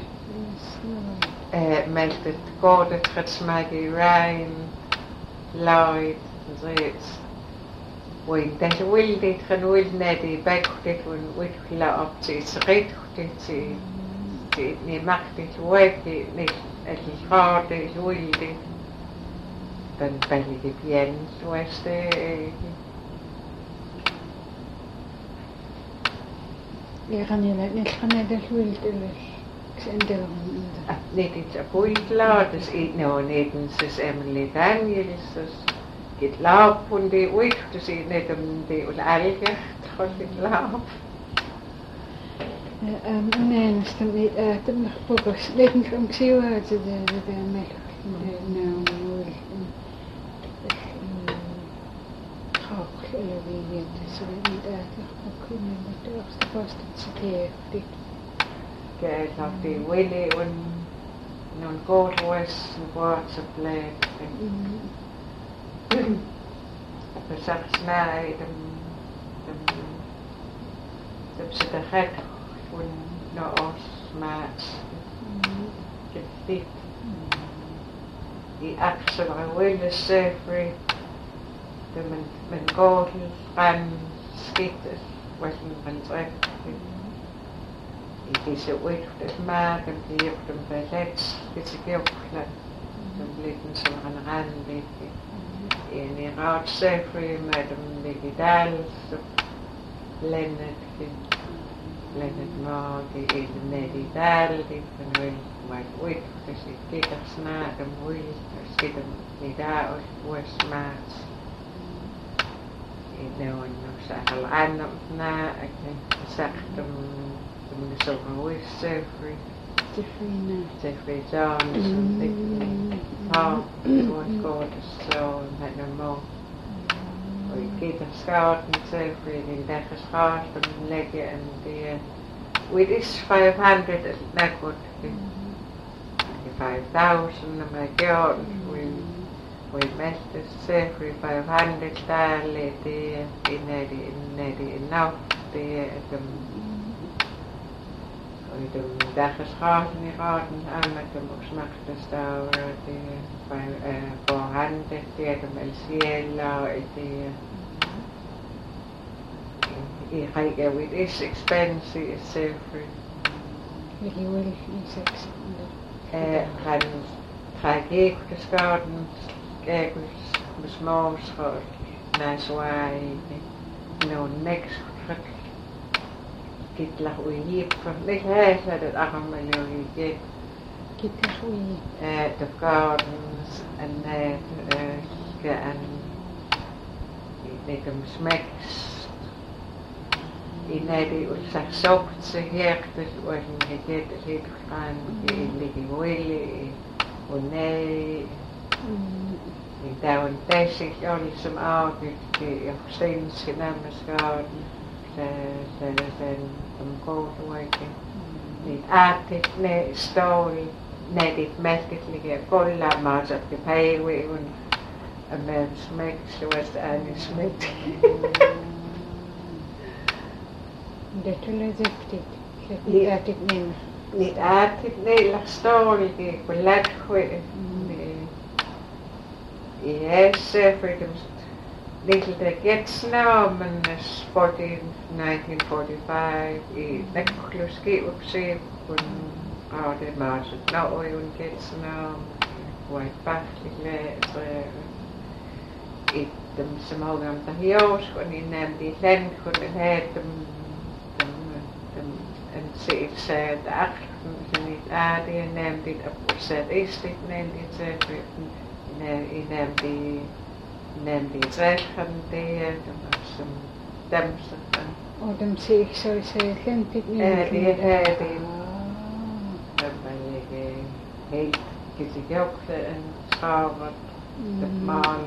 Uh, met het code het Maggie Ryan Lloyd It's when that will it can will not be back it when we fill up to it's right it it ni macht it work it ni it is hard it will it then belly the bien so as the
Ja gaan je net gaan net dat wil het Xendelon
net iets a point laat is it no netens is Emily Daniels get laab von de uit dus it net om de ul alge troll it laab
ehm nee stem niet eh tem nog popers leken om xiu uit de de de melk de nou Ook wie het is niet eigenlijk ook kunnen met de eerste vast het zeer dit.
Kijk, dat die willen en non god was wat ze blijven. We zagen naar de de de psicholoog van naar ons maar dit die actie willen zeker de men men går frem skiftes hvad man trækker i disse udfløs marken bliver dem ballet det giver klart som lidt som han rende lidt en i ret selvfølgelig med dem vegetal så blandet blandet mage i den vegetal det kan vel være udfløs det giver snart dem ud og skidt dem i dag og hvor smart Noon sahal anam na saktum the silver with Jeffrey
Jeffrey
Jeffrey Jones and how was gorgeous so had no more we get a scout and Jeffrey in that scout and leg and the with this five hundred at Lakewood five thousand and my God we we met the Jeffrey five hundred där lite inne i inne i now det de och de där schaden i raden an med dem smaktes där det på handen det de elsiela det i Riga with is expensive Jeffrey
Vilket will i sex
eh han tragik det skaden Gagels med små skål, naswai, no next trip. Git la ui for lidt her så det er man jo i
Git la ui.
Eh, the gardens and that eh gan det dem smæks. I nede ud sig sopt til hjertet og en get lidt grann i ligge wille og nej Down basic only some argued the things in Amazon then from gold working the arctic ne story native magically kolla maas of the pay we a man's makes was Annie Smith
Det är riktigt. Det är det min.
Det är det la story det på lätt Yes, freedom. Little that gets now, men fourteen, nineteen forty-five, i Nekluski upsi, kun Ade Marset, now Oyun gets now, White Baffle, i dem som har om der hios, kun i nemd i land, kun i had dem, dem, dem, en set sad aften, som i Ade, nemd i sad istigt, nemd i sad, I nemlig nemlig træffen det er som dem så
Og dem ser ikke så så kendt
ja det er det der var ikke helt gesigtigt en skraver det mal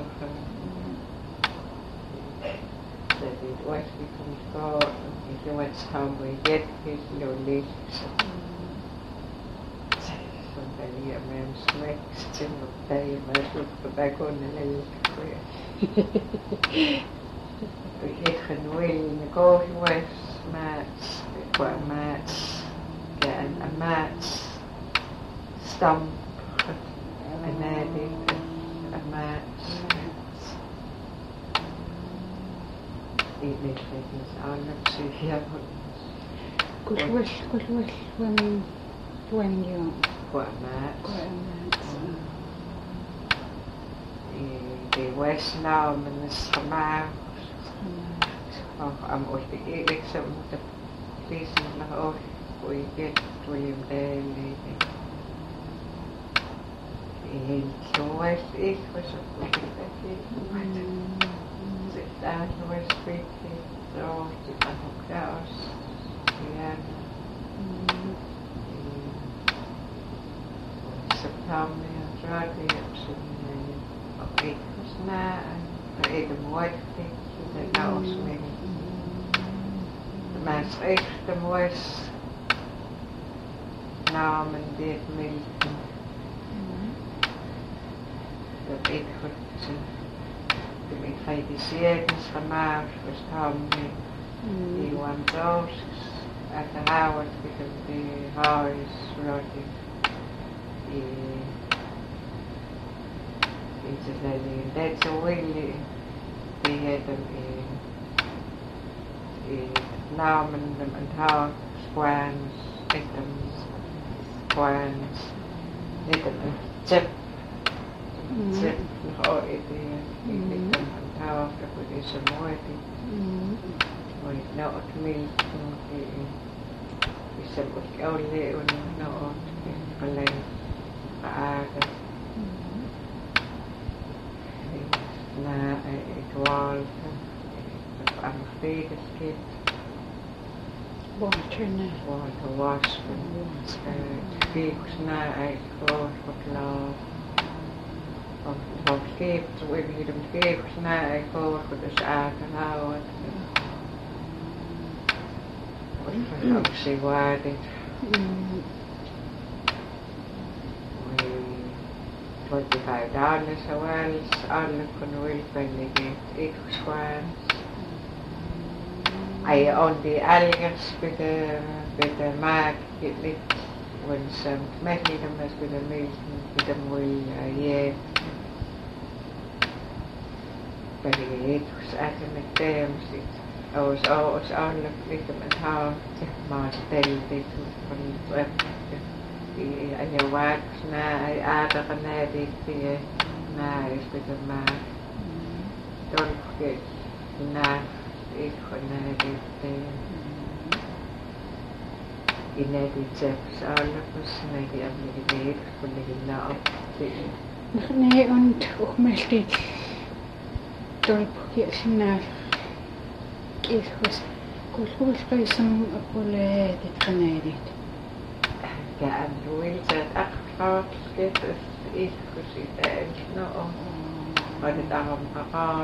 det det var ikke kom så det var et ham vi get helt lovligt så Lige med en smæks til at bage med slut på baggrunden eller et genuel går i west mats på mats en mats stamp en edit en mats Iilliqlinis aallapsigiarut
kullual kullual wan tuangiu
kuamaat
kuamaat
i det westnaumenes gemaak og am ulti liksom det prisen la og og igen tuim deli i helt loes ik was op det daar loes beetje zo die kan ook daar ja september draai op zijn op ik was na en ik de mooi dat nou als mee de mensen echt de moois namen dit milten dat ik goed de ingrediënten gemaakt verstaan die want those at the house because the house roti it's a lady that's a willy die had them in in namen them and how squans items squans net them chip chip nog ooit die die them and how dat is een mooi Oi, no, at me, we said we only on no on aaga. Na ik wou aan mijn federsket.
water na
Water wash and fix na ik wou wat love. Of of geeft, we hier hem geeft na ik wou voor de aaga houden. Obviously why did we twenty-five dollars a well alle kon wil penny ik squares I on the algers with the with the mark it lit when some metal them as with the milk with the will yeah but it was at the terms Oos oos aanlijk litem en haar zeg maar stel dit van web die aan je werk na aardige na dit die na is met een maar dan get na ik van na dit in dit zelfs aanlijk was na die abiliteit van de nou
nee und auch möchte dort hier sind إيش كل كل قيسم أقول تتخناديت
كأن ولدت أخفاق كيف إيش كسيت إيش نو قد أهم أقارب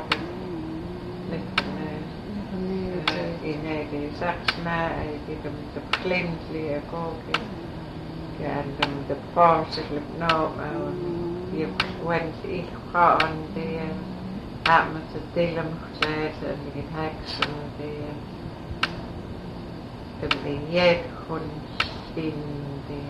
مثل إنادي سخنا إذا متبخلين لي أقولي كأن متبقاش اللي بنوم أو يبقى إيش خان دي Ja, met de delen gezet en die heks en die de biljet gewoon in die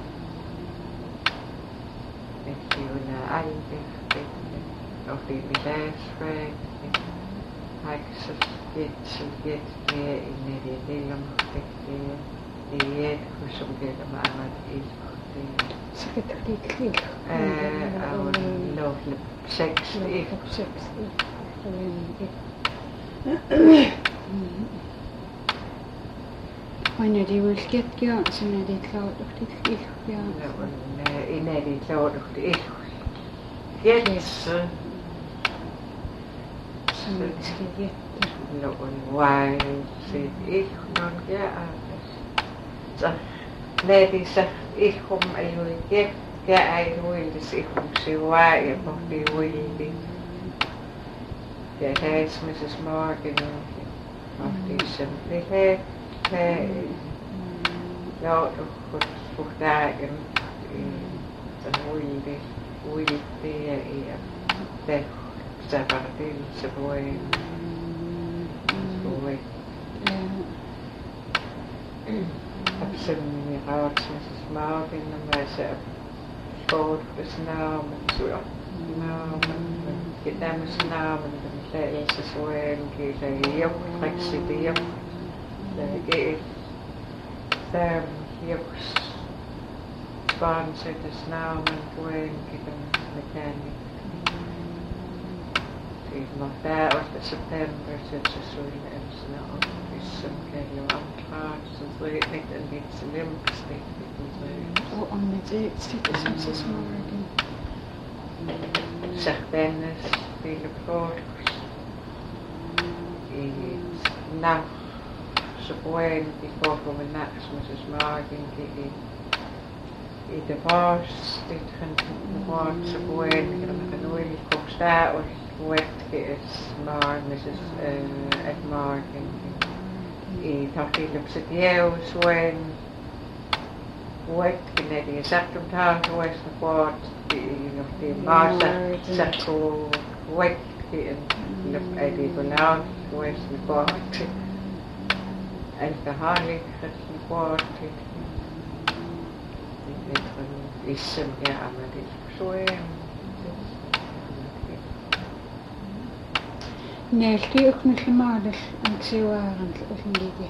met die een eindig of die bedrijfsvrij die heks dit dit weer in die delen gezet die jet gewoon delen maar met iets
سكتريت
أو لو سكس إيه
سكس وأنا دي والكت جا سنة دي تلاود أختي إيه جا
إن دي تلاود أختي إيه كت
سنة دي
لو الواي سيد إيه نون جا صح نادي صح ich kom eigenlijk ik ja ik wil dus ik moet ze waar je nog die wil die ja hij is missus Morgan of die simpelheid hij ja toch goed voor dagen dan wil die wil die ja de separateel se boy boy Absolutely hard Missus Marvin and myself Ford was now and so now and get them was now and opdagelsesvågen gik jo præsidium. Der gik der jobs barnsættes navnen vågen gik en mekanik. Det var der ottende september til søsøgelsen og som kan jo omklart, så det er ikke en lidt så nemt stik.
Og om det er stik, som så smart.
Sardenes, viele fotos i nacht, så buen de foto med nacht, som så smagen i i det vars, det kan vars så buen, kan man nu i koksta og wet is maar missus at marken i tafil op sit jeus wen wet kinedi saktum ta wes what the of the masa sakko wet in lop edi golau wes the bot alcoholic het bot is sem ja amadi soe
Näilti uknillimaalil anksiuaaran ullingigia.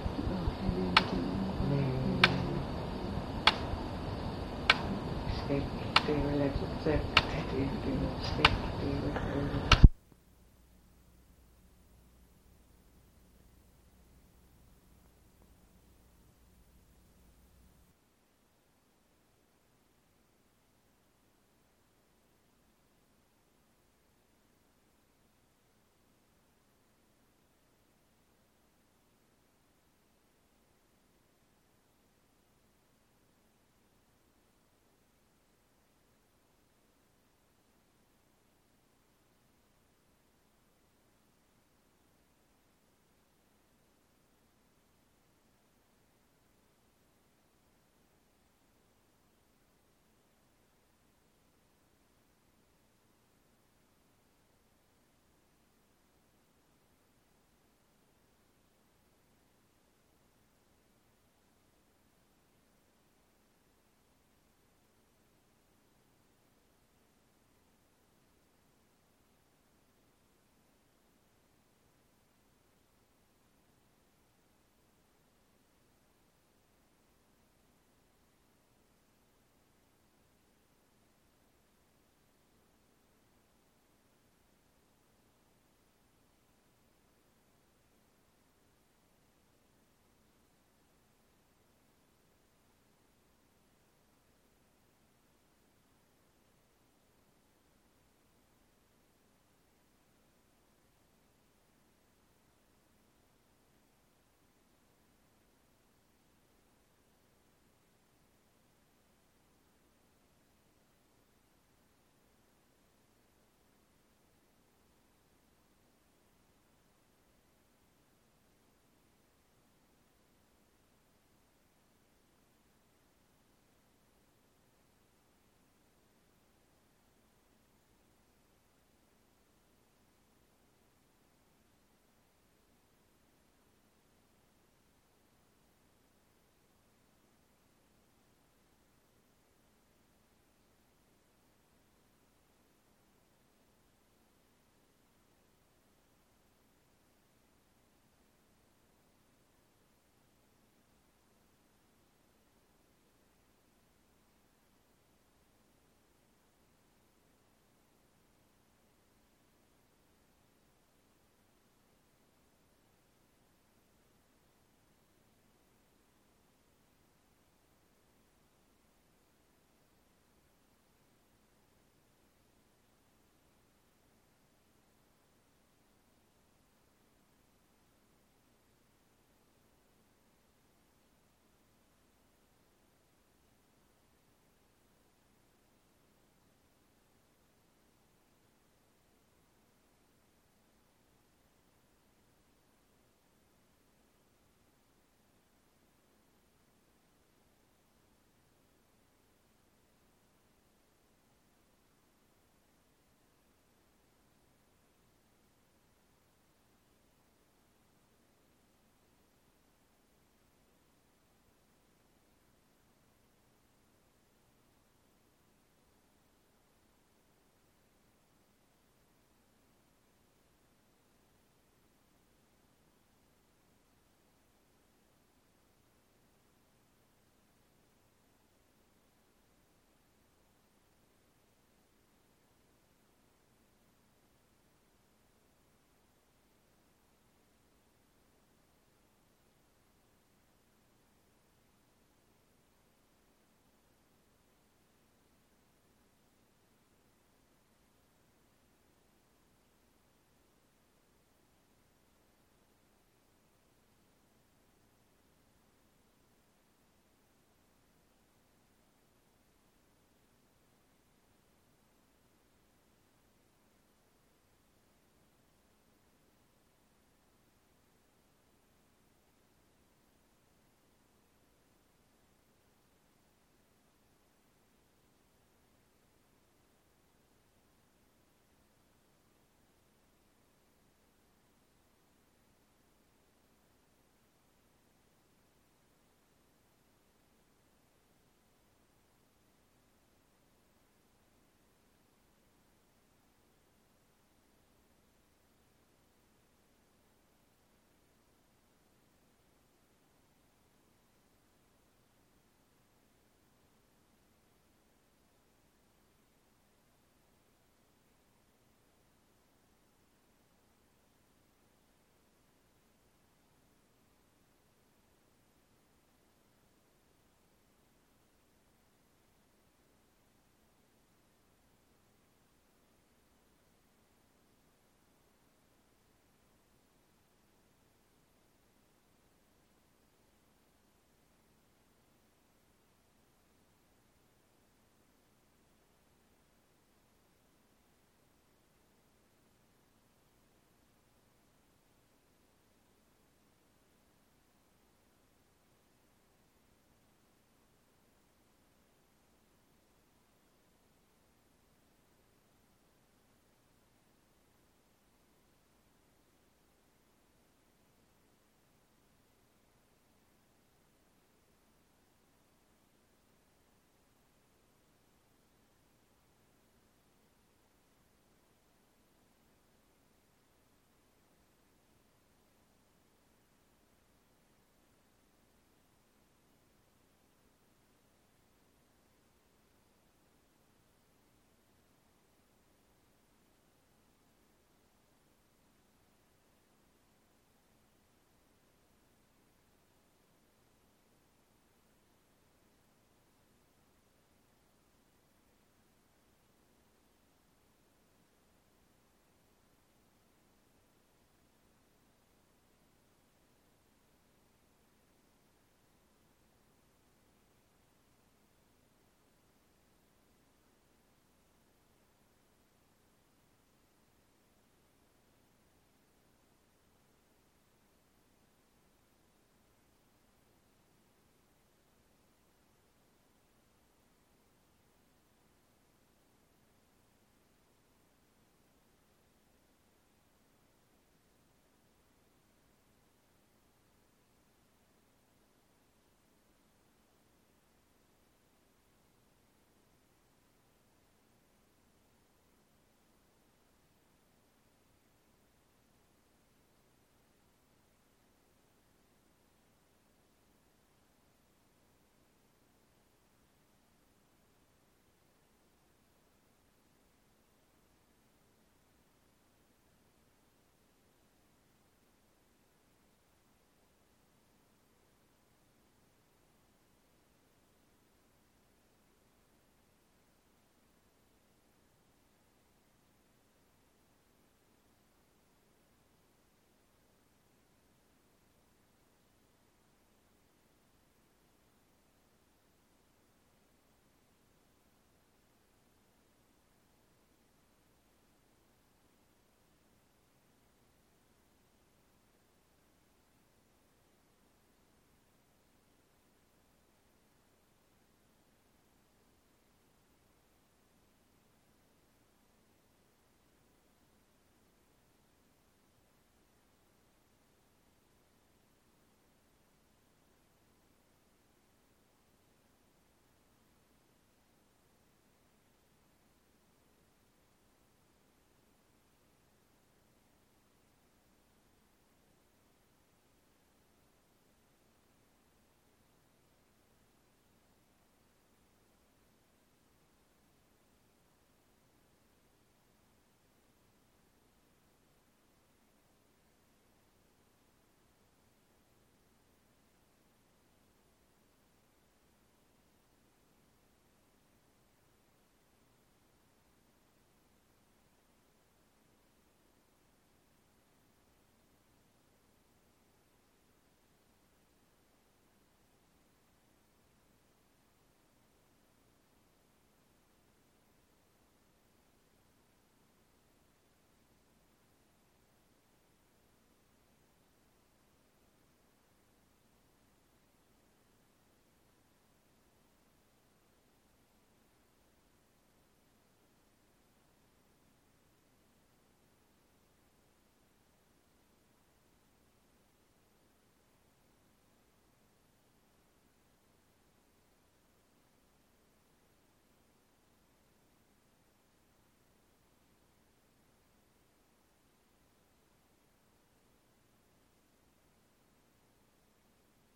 Stik, det er vel et recept, det er et stik, det er